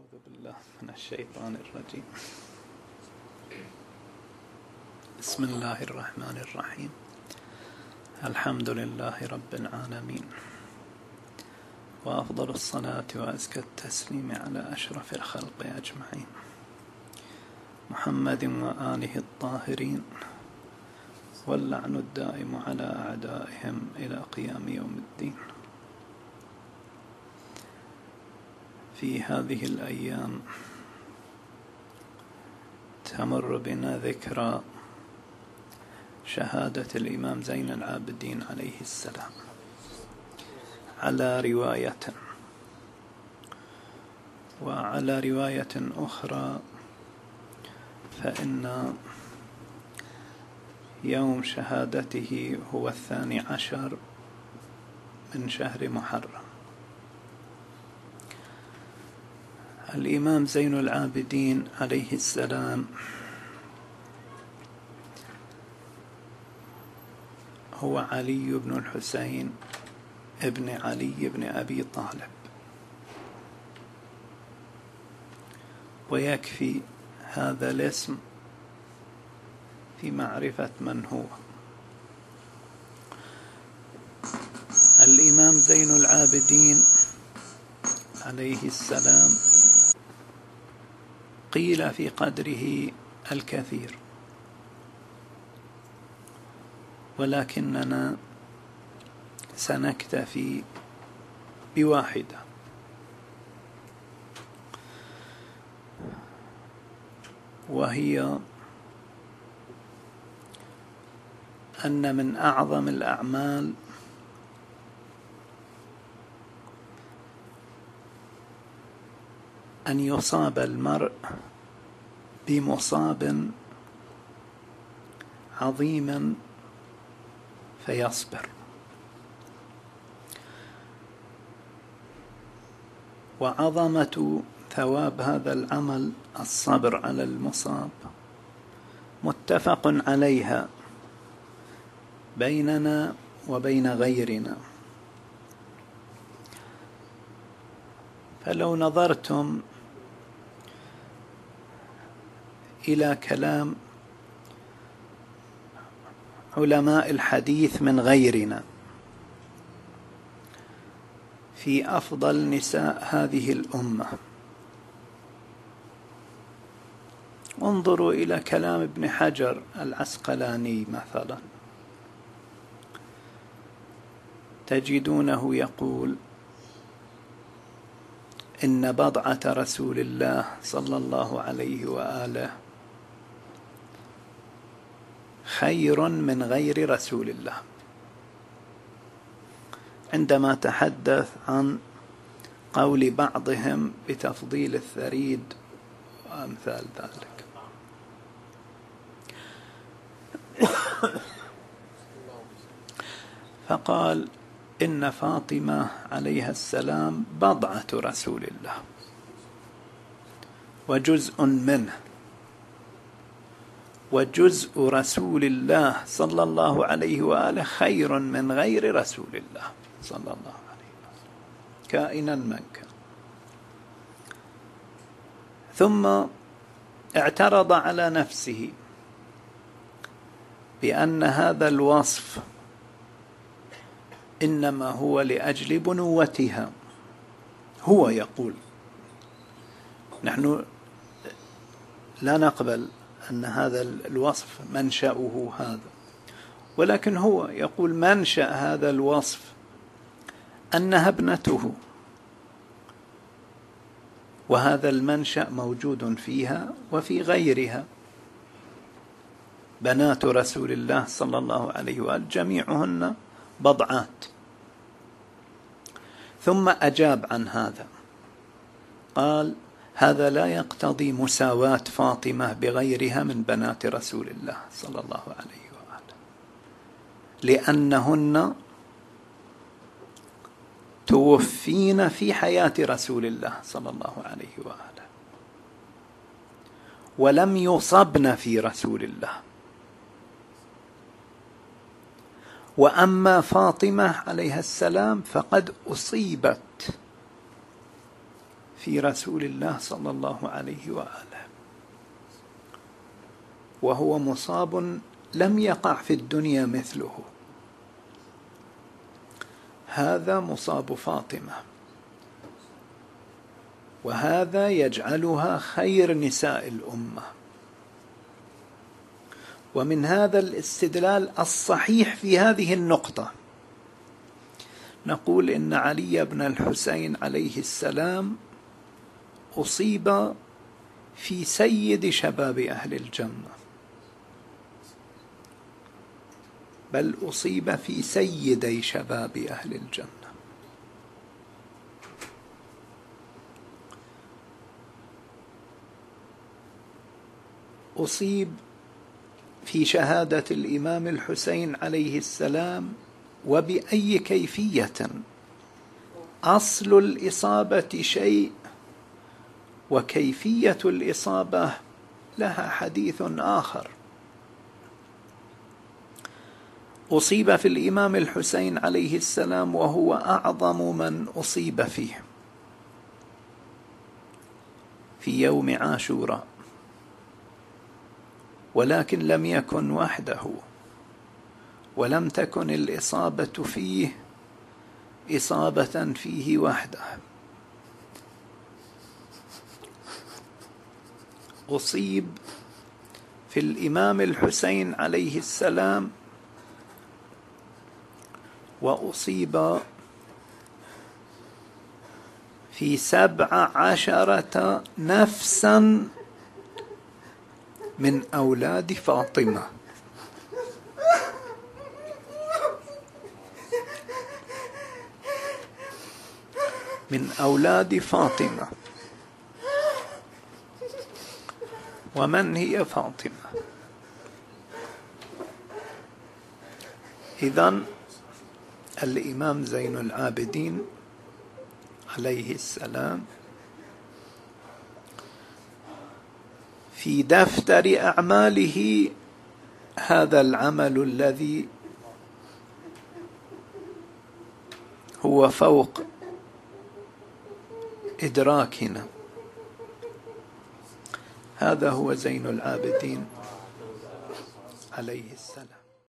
أعوذ بالله من الشيطان الرجيم. بسم الله الرحمن الرحيم. الحمد لله رب العالمين، وأفضل الصلاة وأزكى التسليم على أشرف الخلق أجمعين، محمد وآله الطاهرين، واللعن الدائم على أعدائهم إلى قيام يوم الدين. في هذه الأيام تمر بنا ذكرى شهادة الإمام زين العابدين عليه السلام على رواية، وعلى رواية أخرى فإن يوم شهادته هو 12 من شهر محرم. الإمام زين العابدين عليه السلام هو علي بن الحسين ابن علي بن أبي طالب، ويكفي هذا الاسم في معرفة من هو. الإمام زين العابدين عليه السلام قيل في قدره الكثير، ولكننا سنكتفي بواحدة، وهي أن من أعظم الأعمال أن يصاب المرء بمصاب عظيم فيصبر، وعظمة ثواب هذا العمل الصبر على المصاب متفق عليها بيننا وبين غيرنا. فلو نظرتم إلى كلام علماء الحديث من غيرنا في أفضل نساء هذه الأمة، انظروا إلى كلام ابن حجر العسقلاني مثلا، تجدونه يقول: إن بضعة رسول الله صلى الله عليه وآله خير من غير رسول الله، عندما تحدث عن قول بعضهم بتفضيل الثريد وأمثال ذلك. فقال: إن فاطمة عليها السلام بضعة رسول الله وجزء منه، وجزء رسول الله صلى الله عليه وآله خير من غير رسول الله صلى الله عليه وسلم كائنا من كان. ثم اعترض على نفسه بأن هذا الوصف إنما هو لأجل بنوتها. هو يقول: نحن لا نقبل أن هذا الوصف منشأه هذا، ولكن هو يقول منشأ هذا الوصف أنها ابنته، وهذا المنشأ موجود فيها وفي غيرها. بنات رسول الله صلى الله عليه وآله جميعهن بضعات. ثم أجاب عن هذا، قال: هذا لا يقتضي مساواة فاطمة بغيرها من بنات رسول الله صلى الله عليه وآله، لأنهن توفين في حياة رسول الله صلى الله عليه وآله، ولم يصبن في رسول الله. وأما فاطمة عليها السلام فقد أصيبت في رسول الله صلى الله عليه وآله، وهو مصاب لم يقع في الدنيا مثله. هذا مصاب فاطمة، وهذا يجعلها خير نساء الأمة. ومن هذا الاستدلال الصحيح في هذه النقطة نقول إن علي بن الحسين عليه السلام أصيب في سيد شباب أهل الجنة، بل أصيب في سيدي شباب أهل الجنة. أصيب في شهادة الإمام الحسين عليه السلام، وبأي كيفية؟ أصل الإصابة شيء، وكيفية الإصابة لها حديث آخر. أصيب في الإمام الحسين عليه السلام وهو أعظم من أصيب فيه في يوم عاشوراء، ولكن لم يكن وحده، ولم تكن الإصابة فيه إصابة فيه وحده. أصيب في الإمام الحسين عليه السلام، وأصيب في 17 نفسا من أولاد فاطمة، من أولاد فاطمة. ومن هي فاطمة؟ إذن الإمام زين العابدين عليه السلام في دفتر أعماله هذا العمل الذي هو فوق إدراكنا، هذا هو زين العابدين عليه السلام.